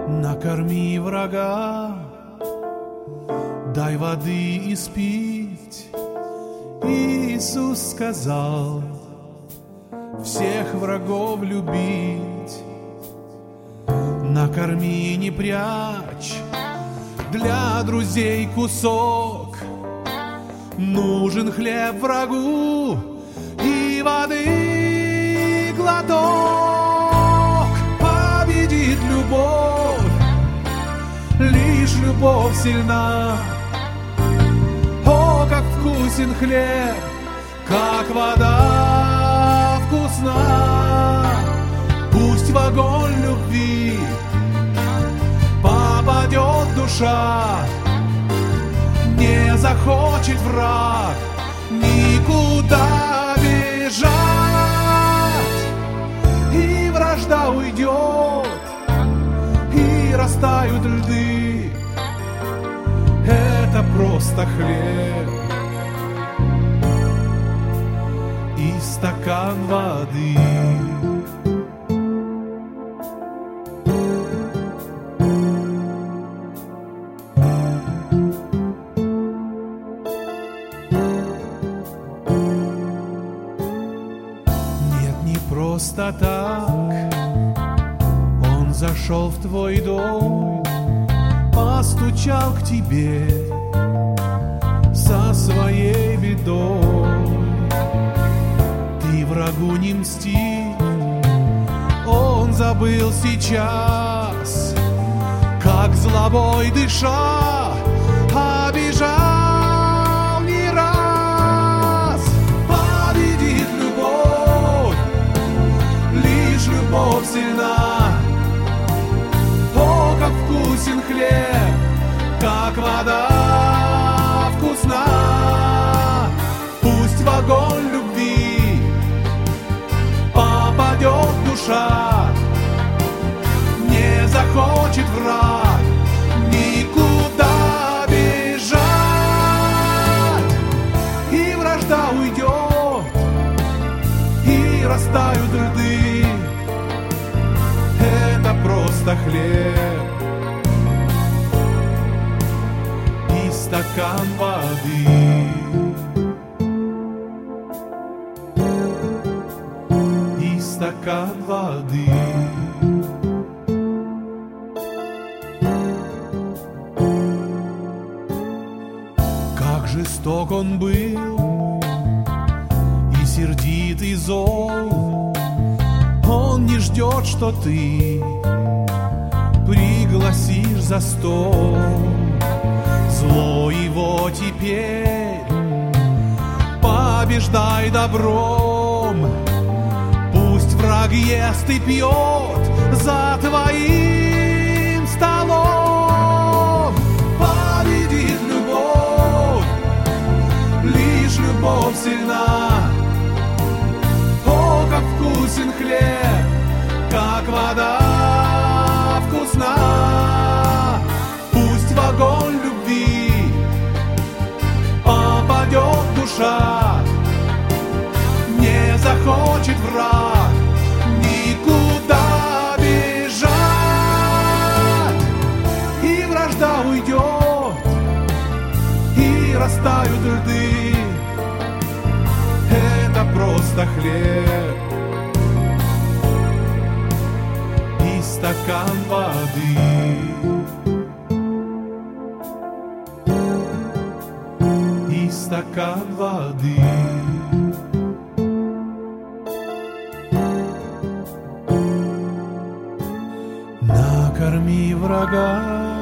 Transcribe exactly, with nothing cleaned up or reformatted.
Накорми врага, дай воды испить. Иисус сказал всех врагов любить. Накорми, не прячь, для друзей кусок. Нужен хлеб врагу и воды глоток. Победит любовь, лишь любовь сильна. О, как вкусен хлеб, как вода вкусна. Пусть в огонь любви попадет душа, не захочет враг никуда бежать, и вражда уйдет, и растают льды. Это просто хлеб и стакан воды. Просто так Он зашел в твой дом, постучал к тебе со своей бедой. Ты врагу не мсти, Он забыл сейчас, как злобой дыша обижал не раз. Победит любовь, лишь любовь сильна. О, как вкусен хлеб, как вода вкусна. Пусть в огонь любви попадет душа, не захочет враг никуда бежать, и вражда уйдет, и растают льды. Это просто хлеб и стакан воды. И стакан воды. Как жесток он был и сердит, и зол. Он не ждет, что ты пригласишь за стол. Зло его теперь побеждай добром. Пусть враг ест и пьет за твоим столом. Победит любовь, лишь любовь сильна. О, как вкусен хлеб, как вода вкусна. Пусть в огонь любви попадет душа, не захочет враг никуда бежать, и вражда уйдет, и растают льды. Это просто хлеб и стакан воды. И стакан воды. Накорми врага,